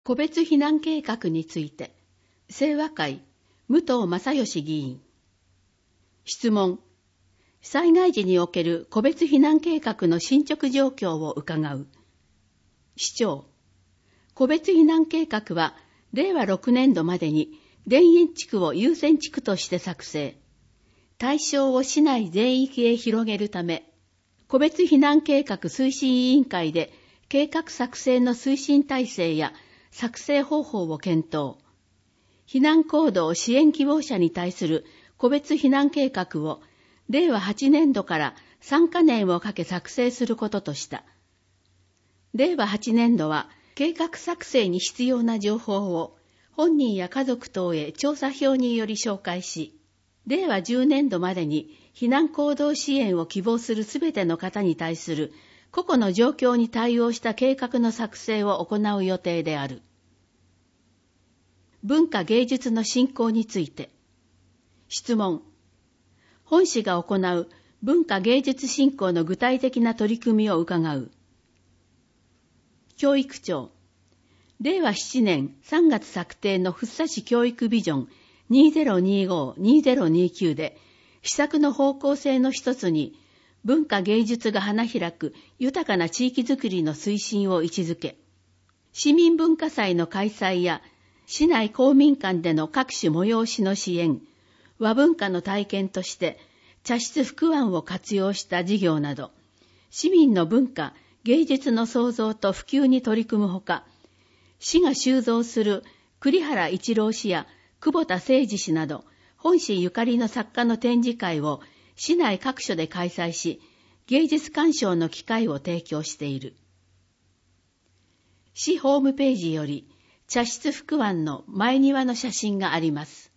個別避難計画について、清和会、武藤正義議員。質問。災害時における個別避難計画の進捗状況を伺う。市長。個別避難計画は、令和6年度までに、田園地区を優先地区として作成。対象を市内全域へ広げるため、個別避難計画推進委員会で、計画作成の推進体制や作成方法を検討。避難行動支援希望者に対する個別避難計画を令和8年度から3カ年をかけ作成することとした。令和8年度は計画作成に必要な情報を本人や家族等へ調査票により紹介し、令和10年度までに避難行動支援を希望するすべての方に対する個々の状況に対応した計画の作成を行う予定である。文化芸術の振興について。質問。本市が行う文化芸術振興の具体的な取り組みを伺う。教育庁。令和7年3月策定の福生市教育ビジョン2025-2029で、施策の方向性の一つに、文化芸術が花開く豊かな地域づくりの推進を位置づけ、市民文化祭の開催や市内公民館での各種催しの支援、和文化の体験として茶室福庵を活用した事業など、市民の文化、芸術の創造と普及に取り組むほか、市が収蔵する栗原一郎氏や久保田誠二氏など、本市ゆかりの作家の展示会を市内各所で開催し、芸術鑑賞の機会を提供している。市ホームページより茶室福庵の前庭の写真があります。